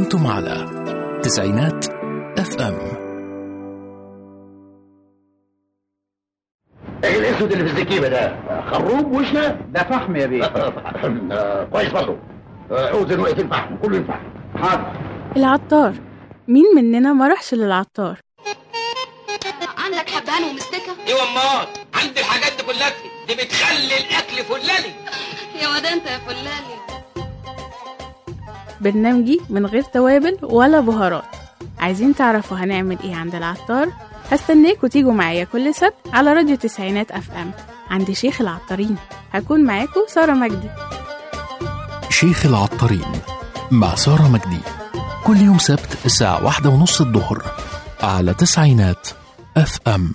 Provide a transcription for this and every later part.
أنتم على تسعينات اف ام. ايه الاسود اللي في الزكيبه ده؟ خروب وشنا؟ ده فحم يا بيه. كويس برضه. اوزن وقتين فحم، كله ينفع. حاضر. العطار، مين مننا ما راحش للعطار؟ عندك حبهان ومستكة؟ ايوه امال، عندي الحاجات دي كلها، دي بتخلي الاكل فلالي. يا واد انت يا فلالي. برنامجي من غير توابل ولا بهارات. عايزين تعرفوا هنعمل ايه عند العطار؟ هستناكوا تيجوا معايا كل سبت على راديو تسعينات اف ام عند شيخ العطارين. هكون معاكم سارة مجدي. شيخ العطارين مع سارة مجدي كل يوم سبت الساعة 1:30 الظهر على تسعينات اف ام.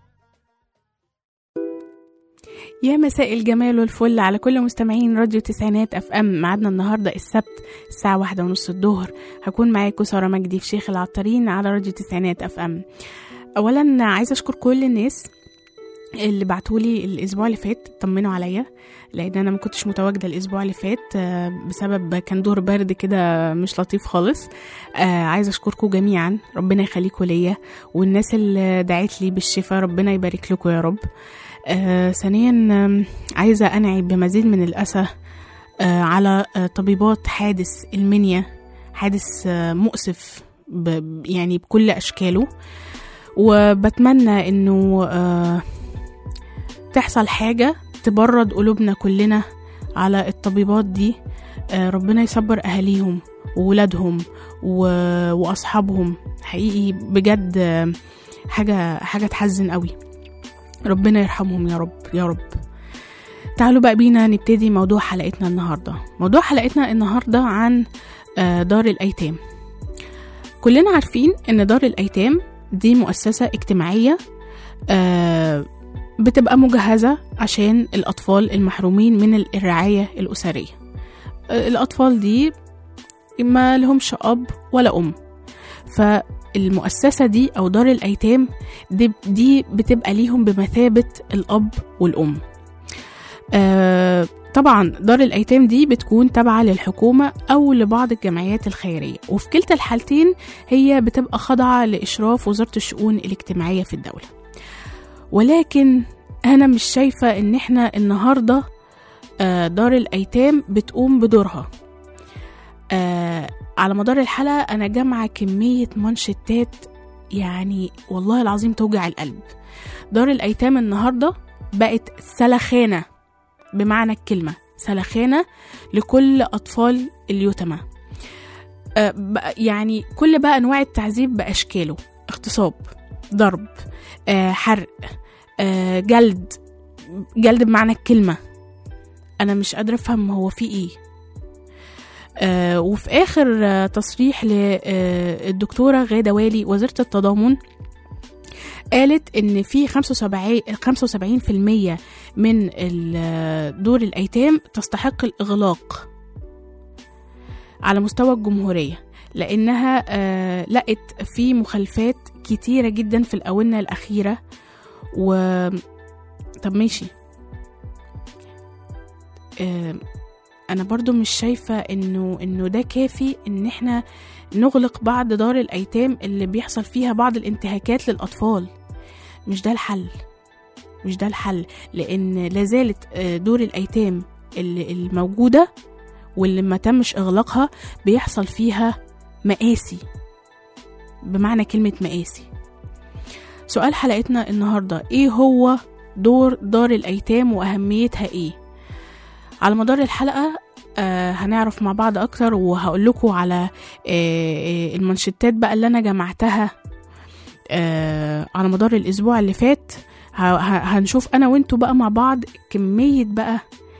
يا مساء الجمال والفل على كل مستمعين راديو تسعينات اف ام. معادنا النهاردة السبت الساعة 1:30 الظهر. هكون معاكم سارة مجدي في شيخ العطارين على راديو تسعينات اف ام. اولا عايزة اشكر كل الناس اللي بعتولي الاسبوع اللي فات طمنوا عليا، لان انا ما كنتش متواجده الاسبوع اللي فات بسبب كان دور برد كده مش لطيف خالص. عايزه اشكركم جميعا، ربنا يخليكم ليا، والناس اللي دعت لي بالشفاء ربنا يبارك لكم يا رب. ثانيا عايزه انعي بمزيد من الاسى على طبيبات حادث المنيا، حادث مؤسف يعني بكل اشكاله، وبتمنى انه تحصل حاجة تبرد قلوبنا كلنا على الطبيبات دي. ربنا يصبر أهاليهم وولادهم وأصحابهم. حقيقي بجد حاجة تحزن قوي. ربنا يرحمهم يا رب يا رب. تعالوا بقى بينا نبتدي موضوع حلقتنا النهاردة. موضوع حلقتنا النهاردة عن دار الأيتام. كلنا عارفين إن دار الأيتام دي مؤسسة اجتماعية بتبقى مجهزة عشان الأطفال المحرومين من الرعاية الأسرية. الأطفال دي ما لهمش أب ولا أم، فالمؤسسة دي أو دار الأيتام دي بتبقى ليهم بمثابة الأب والأم. طبعا دار الأيتام دي بتكون تابعة للحكومة أو لبعض الجمعيات الخيرية، وفي كلتا الحالتين هي بتبقى خاضعة لإشراف وزارة الشؤون الاجتماعية في الدولة. ولكن أنا مش شايفة إن إحنا النهاردة دار الأيتام بتقوم بدورها. على مدار الحلقة أنا جمع كمية منشطات يعني والله العظيم توجع القلب. دار الأيتام النهاردة بقت سلخانة بمعنى الكلمة، سلخانة لكل أطفال اليتامى. يعني كل بقى أنواع التعذيب بأشكاله، اغتصاب، ضرب، حرق، جلد بمعنى الكلمة. أنا مش قادرة أفهم هو في إيه. وفي آخر تصريح للدكتورة غادة والي وزيرة التضامن قالت إن في 75% من دور الأيتام تستحق الإغلاق على مستوى الجمهورية، لأنها لقت في مخالفات كتيرة جدا في الآونة الأخيرة. طب ماشي، أنا برضو مش شايفة إنه ده كافي إن إحنا نغلق بعض دار الأيتام اللي بيحصل فيها بعض الانتهاكات للأطفال. مش ده الحل، لأن لازالت دور الأيتام الموجودة واللي ما تمش إغلاقها بيحصل فيها مآسي، بمعنى كلمة مآسي. سؤال حلقتنا النهاردة، إيه هو دور دار الأيتام وأهميتها إيه؟ على مدار الحلقة هنعرف مع بعض أكتر، وهقول لكم على المنشطات بقى اللي أنا جمعتها على مدار الأسبوع اللي فات. هنشوف أنا وإنتوا بقى مع بعض كمية بقى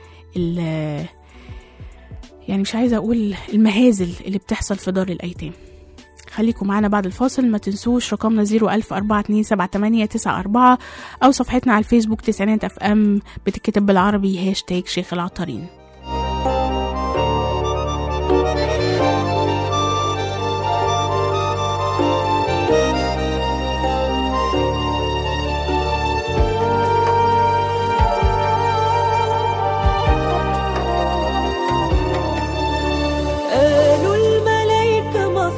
يعني مش عايزة أقول المهازل اللي بتحصل في دار الأيتام. خليكم معنا بعد الفاصل. ما تنسوش رقمنا 010427894 أو صفحتنا على الفيسبوك تسعينات اف ام بتتكتب بالعربي هاشتاج شيخ العطارين. قالوا الملايكة ما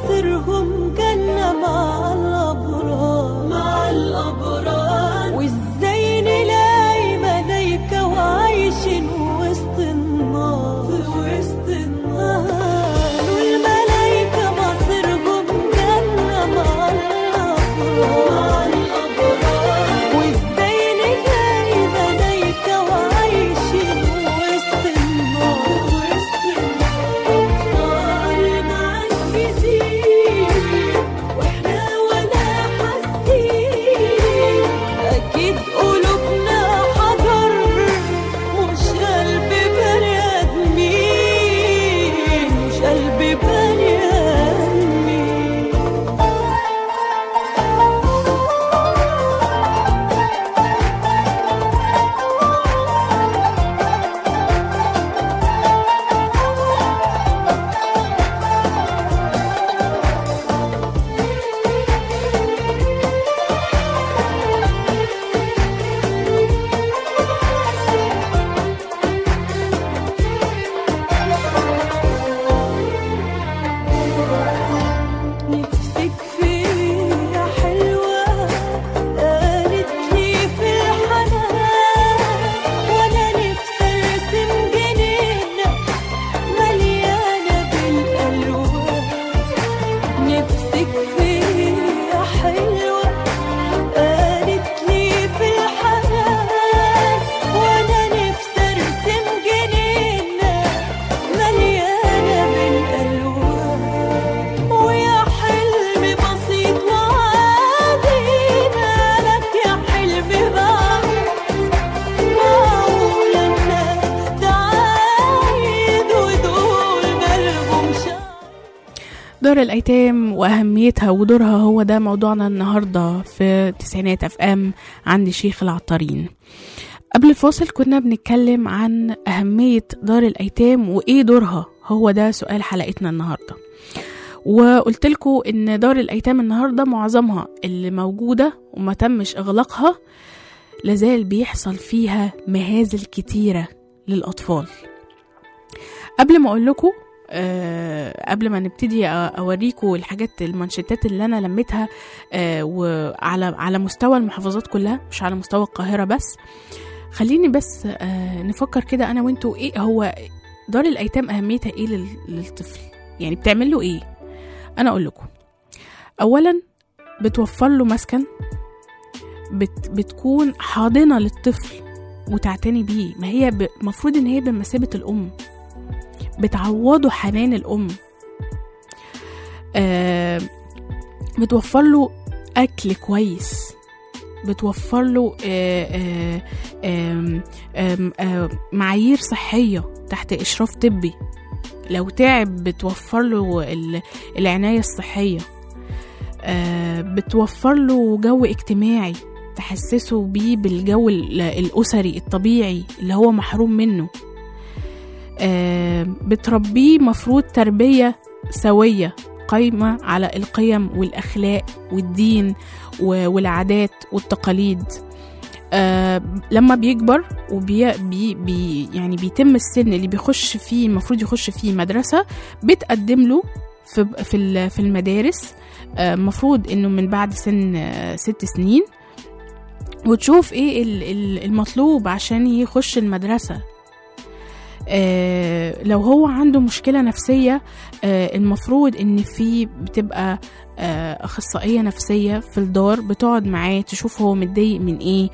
دار الأيتام وأهميتها ودورها هو ده موضوعنا النهاردة في تسعينات اف ام عند شيخ العطارين. قبل الفاصل كنا بنتكلم عن أهمية دار الأيتام وإيه دورها، هو ده سؤال حلقتنا النهاردة. وقلت لكم إن دار الأيتام النهاردة معظمها اللي موجودة وما تمش إغلاقها لازال بيحصل فيها مهازل كتيرة للأطفال. قبل ما أقول لكم قبل ما نبتدي أوريكم الحاجات المانشيتات اللي أنا لميتها وعلى مستوى المحافظات كلها مش على مستوى القاهرة بس، خليني بس نفكر كده أنا وإنتوا إيه هو دار الأيتام أهميتها إيه للطفل، يعني بتعمل له إيه. أنا أقول لكم، أولا بتوفر له مسكن، بتكون حاضنة للطفل وتعتني بيه، ما هي مفروض إن هي بمثابة الأم، بتعوضه حنان الأم. بتوفر له أكل كويس، بتوفر له معايير صحية تحت إشراف طبي، لو تعب بتوفر له العناية الصحية. بتوفر له جو اجتماعي تحسسه بيه بالجو الأسري الطبيعي اللي هو محروم منه. بتربيه مفروض تربية سوية قايمة على القيم والأخلاق والدين والعادات والتقاليد. لما بيكبر يعني بيتم السن اللي بيخش فيه المفروض يخش فيه مدرسة، بتقدم له في المدارس مفروض انه من بعد سن 6 سنين، وتشوف ايه المطلوب عشان يخش المدرسة. لو هو عنده مشكلة نفسية المفروض ان في بتبقى أخصائية نفسية في الدار بتقعد معاه تشوف هو متضايق من ايه،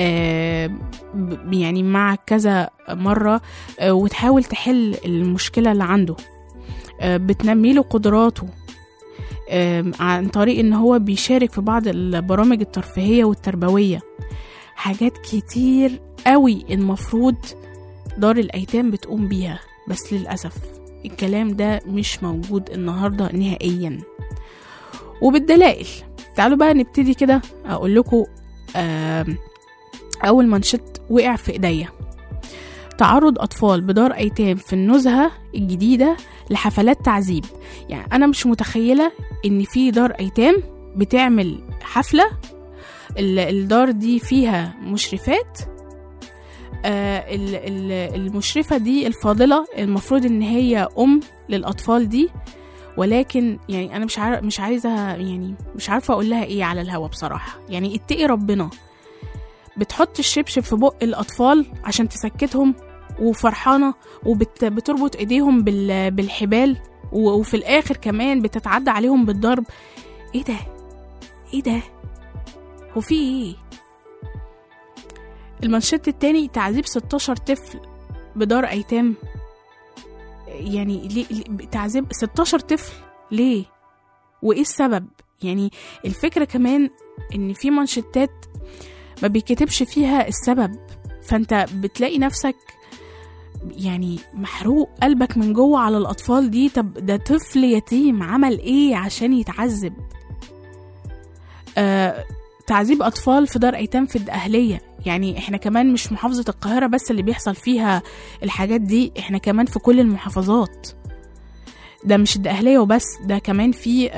يعني مع كذا مرة وتحاول تحل المشكلة اللي عنده. بتنمي له قدراته عن طريق ان هو بيشارك في بعض البرامج الترفيهية والتربوية. حاجات كتير قوي المفروض دار الأيتام بتقوم بيها، بس للأسف الكلام ده مش موجود النهاردة نهائيا. وبالدلائل تعالوا بقى نبتدي كده أقول لكم. أول منشط وقع في إيديا: تعرض أطفال بدار أيتام في النزهة الجديدة لحفلات تعذيب. يعني أنا مش متخيلة إن في دار أيتام بتعمل حفلة، الدار دي فيها مشرفات، المشرفة دي الفاضلة المفروض ان هي للأطفال دي، ولكن يعني انا مش عايزة يعني مش عارفة اقول لها ايه على الهوا بصراحة. يعني اتقي ربنا، بتحط الشبشب في بق الأطفال عشان تسكتهم وفرحانة، وبتربط ايديهم بالحبال، وفي الاخر كمان بتتعدى عليهم بالضرب. ايه ده هو في ايه؟ المنشط التاني: تعذيب 16 طفل بدار أيتام. يعني ليه تعذيب 16 طفل ليه؟ وإيه السبب؟ يعني الفكرة كمان إن في منشطات ما بيكتبش فيها السبب، فأنت بتلاقي نفسك يعني محروق قلبك من جوه على الأطفال دي. طب ده طفل يتيم عمل إيه عشان يتعذب؟ تعذيب أطفال في دار أيتام في الأهلية. يعني إحنا كمان مش محافظة القاهرة بس اللي بيحصل فيها الحاجات دي، إحنا كمان في كل المحافظات. ده مش الأهلية وبس، ده كمان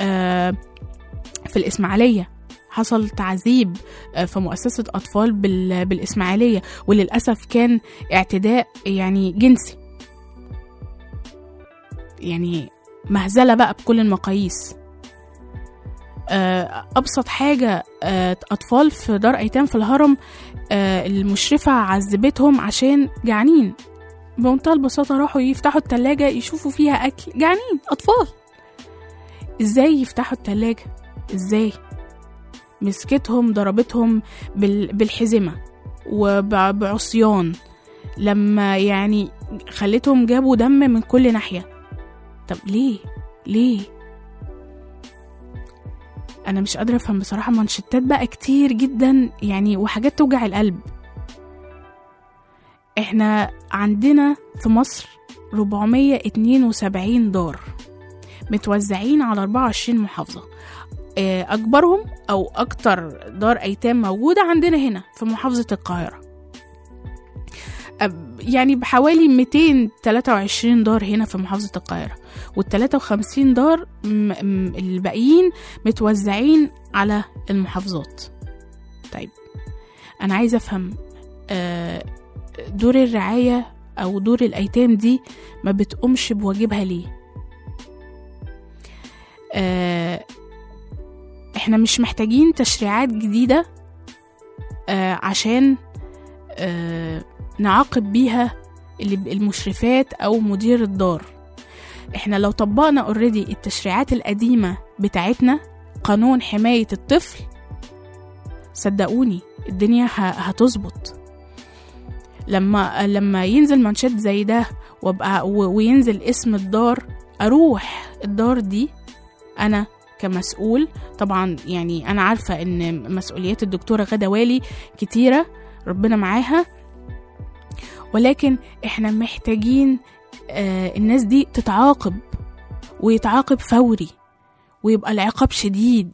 في الإسماعيلية حصل تعذيب في مؤسسة أطفال بالإسماعيلية، وللأسف كان اعتداء يعني جنسي، يعني مهزلة بقى بكل المقاييس. أبسط حاجة أطفال في دار أيتام في الهرم، المشرفة عذبتهم عشان جعانين بمنتهى البساطة. راحوا يفتحوا التلاجة يشوفوا فيها أكل، جعانين أطفال. إزاي يفتحوا التلاجة؟ إزاي؟ مسكتهم ضربتهم بالحزمة وبعصيان، لما يعني خلتهم جابوا دم من كل ناحية. طب ليه؟ أنا مش قادرة أفهم بصراحة. منشطات بقى كتير جدا يعني، وحاجات توجع القلب. إحنا عندنا في مصر 472 دار متوزعين على 24 محافظة. أكبرهم أو أكتر دار أيتام موجودة عندنا هنا في محافظة القاهرة، يعني بحوالي 223 دار هنا في محافظة القاهرة، وال53 دار الباقيين متوزعين على المحافظات. طيب أنا عايزة أفهم دور الرعاية أو دور الأيتام دي ما بتقومش بواجبها ليه؟ احنا مش محتاجين تشريعات جديدة عشان نعاقب بيها المشرفات أو مدير الدار. احنا لو طبقنا اوريدي التشريعات القديمة بتاعتنا، قانون حماية الطفل، صدقوني الدنيا هتظبط. لما ينزل منشات زي ده وينزل اسم الدار، اروح الدار دي انا كمسؤول. طبعا يعني انا عارفة ان مسؤوليات الدكتورة غادة والي كتيرة، ربنا معاها، ولكن احنا محتاجين الناس دي تتعاقب، ويتعاقب فوري، ويبقى العقاب شديد.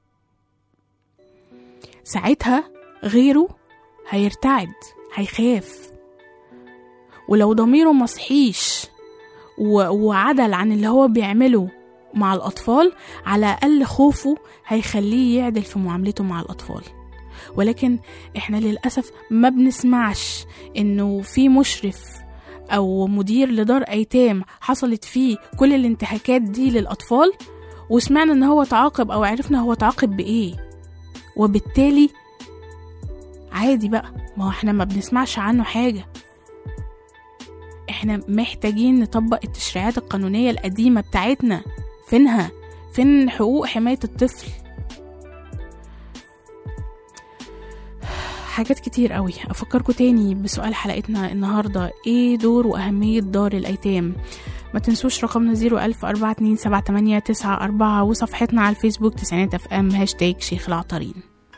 ساعتها غيره هيرتعد، هيخاف، ولو ضميره مصحيش وعدل عن اللي هو بيعمله مع الأطفال، على أقل خوفه هيخليه يعدل في معاملته مع الأطفال. ولكن احنا للأسف ما بنسمعش انه في مشرف او مدير لدار ايتام حصلت فيه كل الانتهاكات دي للأطفال، وسمعنا ان هو تعاقب او عرفنا هو تعاقب بايه، وبالتالي عادي بقى، ما هو احنا ما بنسمعش عنه حاجة. احنا محتاجين نطبق التشريعات القانونية القديمة بتاعتنا. فين حقوق حماية الطفل؟ حاجات كتير قوي. افكركم تاني بسؤال حلقتنا النهاردة: ايه دور واهمية دار الايتام؟ ما تنسوش رقمنا 01042788994، وصفحتنا على الفيسبوك تسعينات FM #شيخ العطارين.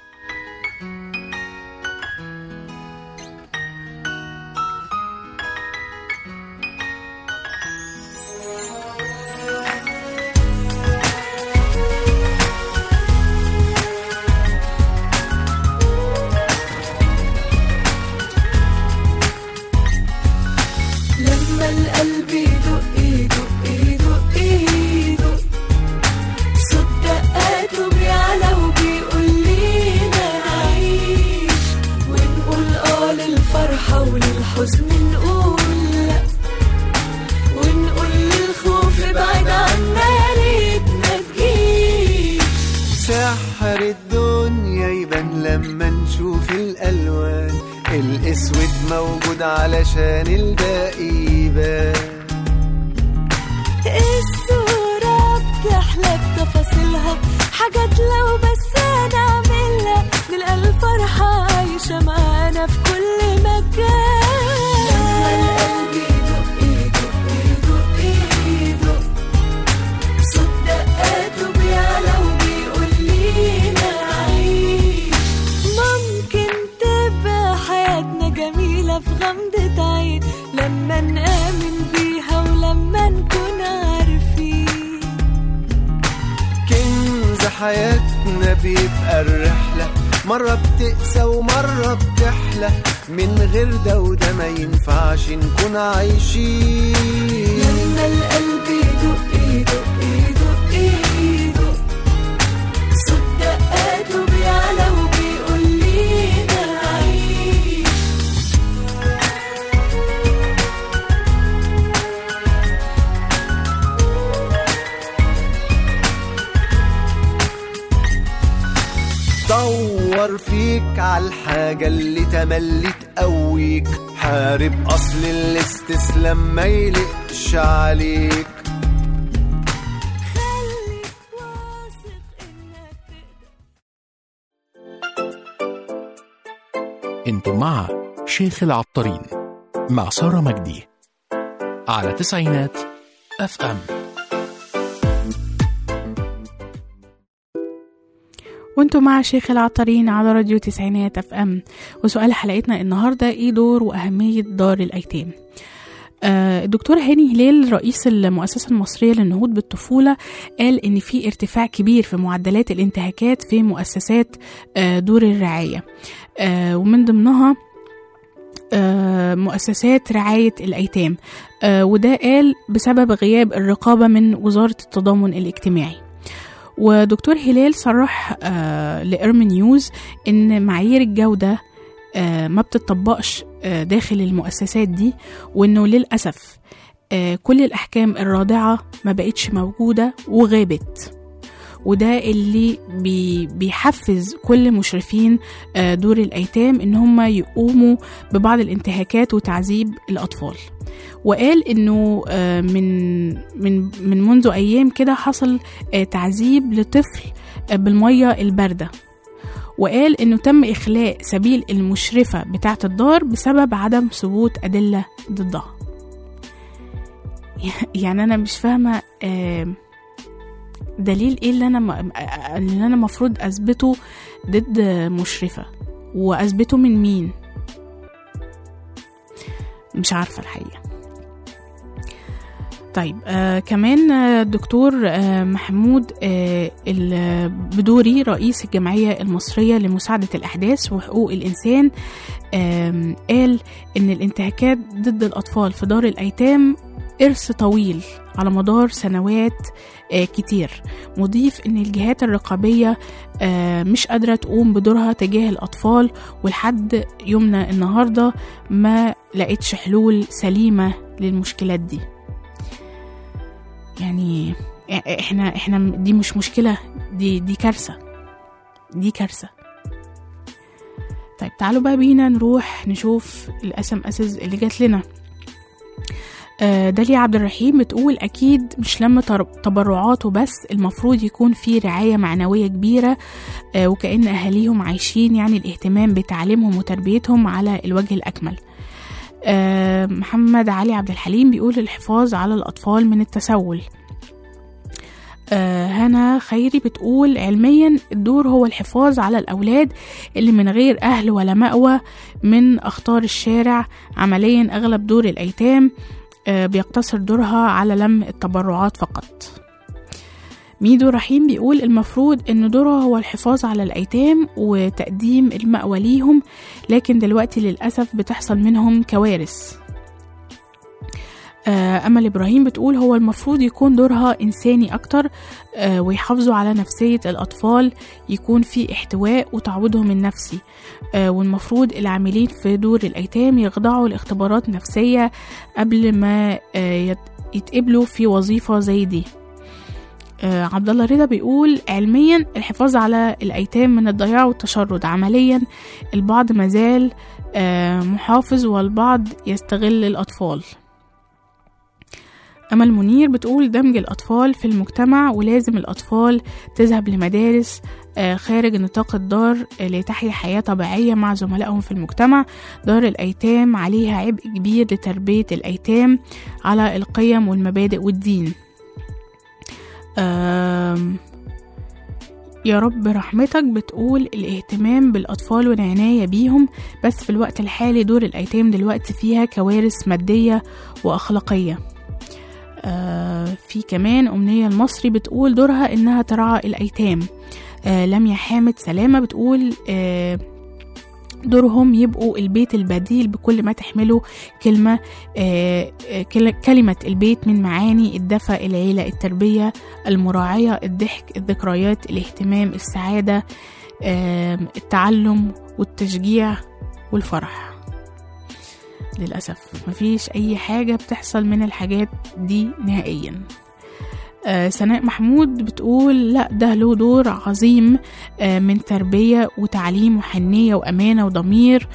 علشان الباقي يبان. الصورة بتحلى بتفاصيلها، حاجات لو بس نعملها نلقى الفرحة عايشة معانا في كل مكان. لما القلب يدق يدق يدق، صوت دقاته بيعلى وبيقول لينا عيش. ممكن تبقى حياتنا جميلة في غمضة عين لما نآمن بيها ولما نكون عارفين. كنز حياتنا بيبقى الرحلة، مرة بتقسى ومرة بتحلى، من غير ده وده ما ينفعش نكون عايشين. لما القلب يدق يدق يدق يدق، صوت دقاته بيعلى وبيقول لينا عيش. دور فيك عالحاجة اللي تملي تقويك، حارب أصل الاستسلام ما يلقش عليك. خليك واثق إنك تقدر. انتم مع شيخ العطارين مع سارة مجدي على تسعينات FM. وانتم مع شيخ العطارين على راديو تسعينات FM. وسؤال حلقتنا النهاردة: ايه دور واهمية دار الايتام؟ الدكتور هاني هلال رئيس المؤسسة المصرية للنهوض بالطفولة قال إن في ارتفاع كبير في معدلات الانتهاكات في مؤسسات دور الرعاية، ومن ضمنها مؤسسات رعاية الأيتام، وده قال بسبب غياب الرقابة من وزارة التضامن الاجتماعي. ودكتور هلال صرح لإرمي نيوز إن معايير الجودة ما بتطبقش داخل المؤسسات دي، وإنه للأسف كل الأحكام الرادعة ما بقتش موجودة وغابت، وده اللي بيحفز كل مشرفين دور الأيتام إن هم يقوموا ببعض الانتهاكات وتعذيب الأطفال. وقال إنه من منذ أيام كده حصل تعذيب لطفل بالمية الباردة، وقال إنه تم إخلاء سبيل المشرفة بتاعة الدار بسبب عدم ثبوت أدلة ضدها. يعني أنا مش فاهمة دليل إيه اللي أنا مفروض أثبته ضد مشرفة، وأثبته من مين؟ مش عارفة الحقيقة. طيب كمان الدكتور محمود البدوري رئيس الجمعية المصرية لمساعدة الأحداث وحقوق الإنسان قال إن الانتهاكات ضد الأطفال في دار الأيتام إرث طويل على مدار سنوات كتير، مضيف إن الجهات الرقابية مش قادرة تقوم بدورها تجاه الأطفال، ولحد يومنا النهاردة ما لقيتش حلول سليمة للمشكلات دي. يعني احنا دي مش مشكلة، دي كارثة، دي كارثة. طيب تعالوا بقى بينا نروح نشوف الSMS اللي جات لنا. داليا عبد الرحيم بتقول أكيد مش لما تبرعات وبس، المفروض يكون في رعاية معنوية كبيرة، وكأن أهاليهم عايشين يعني الاهتمام بتعليمهم وتربيتهم على الوجه الأكمل. محمد علي عبد الحليم بيقول الحفاظ على الأطفال من التسول. هنا خيري بتقول علميا الدور هو الحفاظ على الأولاد اللي من غير أهل ولا مأوى من أخطار الشارع. عمليا أغلب دور الأيتام بيقتصر دورها على لم التبرعات فقط. ميدو رحيم بيقول المفروض ان دورها هو الحفاظ على الأيتام وتقديم المأوى ليهم، لكن دلوقتي للأسف بتحصل منهم كوارث. أمل إبراهيم بتقول هو المفروض يكون دورها إنساني أكتر، ويحافظوا على نفسية الأطفال، يكون في احتواء وتعويضهم النفسي، والمفروض العاملين في دور الأيتام يخضعوا لاختبارات نفسية قبل ما يتقبلوا في وظيفة زي دي. عبد الله رضا بيقول علميا الحفاظ على الأيتام من الضياع والتشرد، عمليا البعض مازال محافظ والبعض يستغل الأطفال. أمل منير بتقول دمج الأطفال في المجتمع، ولازم الأطفال تذهب لمدارس خارج نطاق الدار لتحيا حياة طبيعية مع زملائهم في المجتمع. دار الأيتام عليها عبء كبير لتربية الأيتام على القيم والمبادئ والدين. يا رب رحمتك بتقول الاهتمام بالأطفال والعناية بيهم، بس في الوقت الحالي دور الأيتام دلوقتي فيها كوارث مادية وأخلاقية. في كمان أمنية المصري بتقول دورها إنها ترعى الأيتام. لميا حامد سلامة بتقول دورهم يبقوا البيت البديل بكل ما تحمله كلمة البيت من معاني الدفء، العيلة، التربية، المراعية، الضحك، الذكريات، الاهتمام، السعادة، التعلم والتشجيع والفرح. للأسف مفيش أي حاجة بتحصل من الحاجات دي نهائيا. سناء محمود بتقول لا، ده له دور عظيم من تربية وتعليم وحنية وأمانة وضمير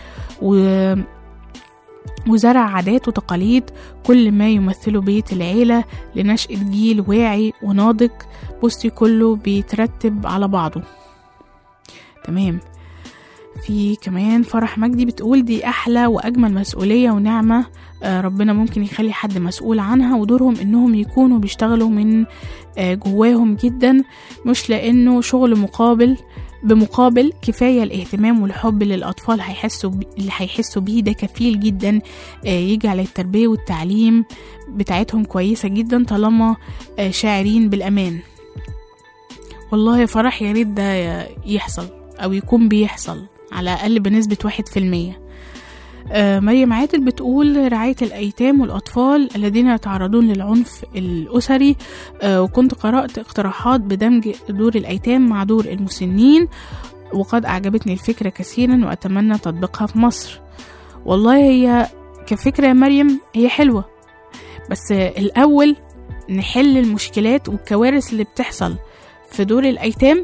وزرع عادات وتقاليد، كل ما يمثله بيت العيلة لنشأة جيل واعي وناضج. بصي كله بيترتب على بعضه. تمام. في كمان فرح مجدي بتقول دي أحلى وأجمل مسؤولية ونعمة ربنا ممكن يخلي حد مسؤول عنها، ودورهم إنهم يكونوا بيشتغلوا من جواهم جدا، مش لأنه شغل بمقابل كفاية الاهتمام والحب للأطفال اللي هيحسوا بيه ده كفيل جدا يجعل التربية والتعليم بتاعتهم كويسة جدا طالما شاعرين بالأمان. والله يا فرح يا ريت ده يحصل أو يكون بيحصل على الأقل بنسبة 1%. مريم عادل بتقول رعاية الأيتام والأطفال الذين يتعرضون للعنف الأسري، وكنت قرأت اقتراحات بدمج دور الأيتام مع دور المسنين، وقد أعجبتني الفكرة كثيرا وأتمنى تطبيقها في مصر. والله هي كفكرة يا مريم هي حلوة، بس الأول نحل المشكلات والكوارث اللي بتحصل في دور الأيتام،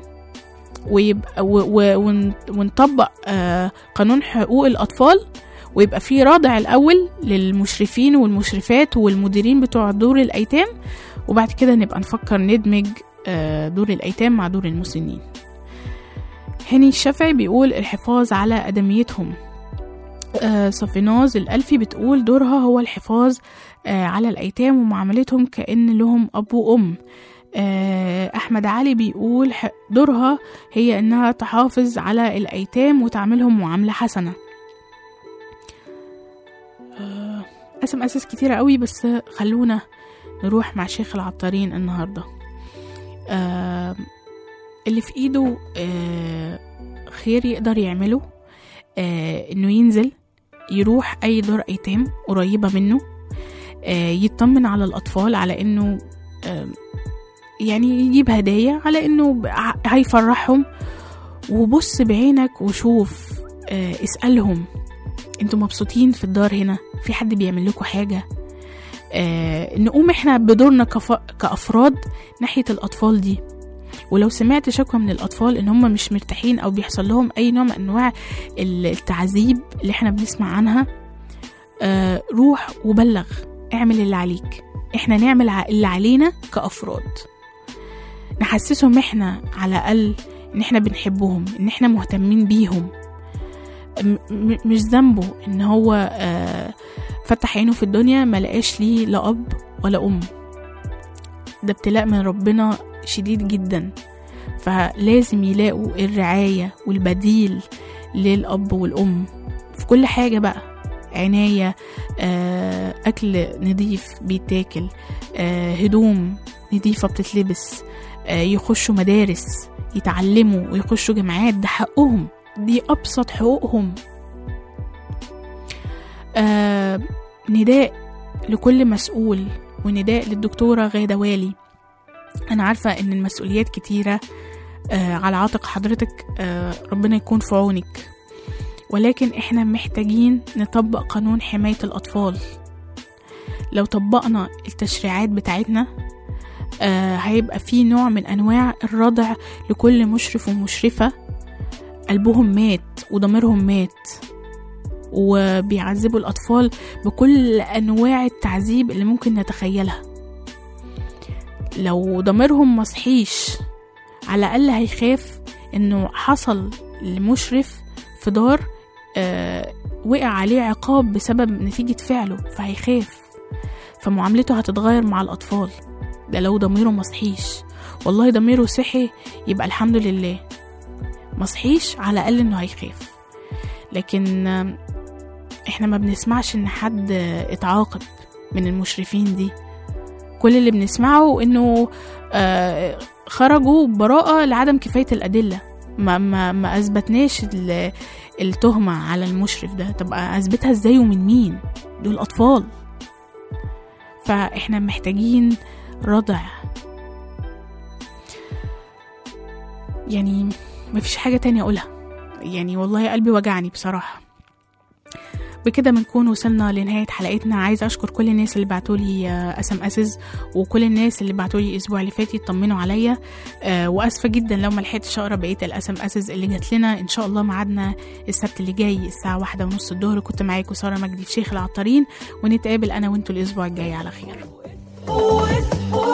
ونطبق قانون حقوق الأطفال، ويبقى فيه رادع الأول للمشرفين والمشرفات والمديرين بتوع دور الأيتام، وبعد كده نبقى نفكر ندمج دور الأيتام مع دور المسنين. هاني الشافعي بيقول الحفاظ على أدميتهم. صفيناز الألفي بتقول دورها هو الحفاظ على الأيتام ومعاملتهم كأن لهم أب وأم. أحمد علي بيقول دورها هي أنها تحافظ على الأيتام وتعملهم معاملة حسنة. أساس كتيرة قوي، بس خلونا نروح مع شيخ العطارين النهاردة. اللي في إيده خير يقدر يعمله إنه ينزل يروح أي دار أيتام قريبة منه، يطمن على الأطفال على إنه يعني يجيب هدايا على إنه هيفرحهم، وبص بعينك وشوف، اسألهم انتوا مبسوطين في الدار هنا؟ في حد بيعمل لكم حاجة؟ نقوم احنا بدورنا كأفراد ناحية الأطفال دي. ولو سمعت شكوى من الأطفال ان هم مش مرتاحين او بيحصل لهم اي نوع من انواع التعذيب اللي احنا بنسمع عنها، روح وبلغ، اعمل اللي عليك. احنا نعمل اللي علينا كأفراد، نحسسهم احنا على الأقل ان احنا بنحبهم، ان احنا مهتمين بيهم. مش ذنبه ان هو فتح عينه في الدنيا ما لقاش ليه لا اب ولا ام، ده ابتلاء من ربنا شديد جدا، فلازم يلاقوا الرعاية والبديل للاب والام في كل حاجة بقى، عناية، اكل نضيف بيتاكل، هدوم نضيفة بتتلبس، يخشوا مدارس يتعلموا ويخشوا جامعات، ده حقهم، دي أبسط حقوقهم. نداء لكل مسؤول، ونداء للدكتورة غادة والي. أنا عارفة إن المسؤوليات كتيرة على عاتق حضرتك، ربنا يكون في عونك، ولكن إحنا محتاجين نطبق قانون حماية الأطفال. لو طبقنا التشريعات بتاعتنا هيبقى في نوع من أنواع الردع لكل مشرف ومشرفة قلبهم مات وضميرهم مات، وبيعذبوا الأطفال بكل أنواع التعذيب اللي ممكن نتخيلها. لو ضميرهم مصحيش على الأقل هيخاف إنه حصل لمشرف في دار وقع عليه عقاب بسبب نتيجة فعله، فهيخاف، فمعاملته هتتغير مع الأطفال. ده لو ضميره مصحيش. والله ضميره صحي يبقى الحمد لله، مصحيش على الأقل إنه هيخاف. لكن إحنا ما بنسمعش إن حد اتعاقب من المشرفين دي. كل اللي بنسمعه إنه خرجوا براءة لعدم كفاية الأدلة، ما أثبتناش التهمة على المشرف ده. طب أثبتها إزاي ومن مين؟ دول أطفال. فإحنا محتاجين ردع، يعني مفيش حاجة تانية أقولها. يعني والله قلبي وجعني بصراحة. بكده بنكون وصلنا لنهاية حلقتنا. عايزة أشكر كل الناس اللي بعتولي SMS، وكل الناس اللي بعتولي الأسبوع اللي فات يطمنوا عليا، وأسفة جدا لو ما لحقتش أقرأ بقية SMS اللي جات لنا. إن شاء الله معادنا السبت اللي جاي الساعة 1:30 الظهر. كنت معاكم سارة مجدي في شيخ العطارين، ونتقابل أنا وانتوا الأسبوع الجاي على خير.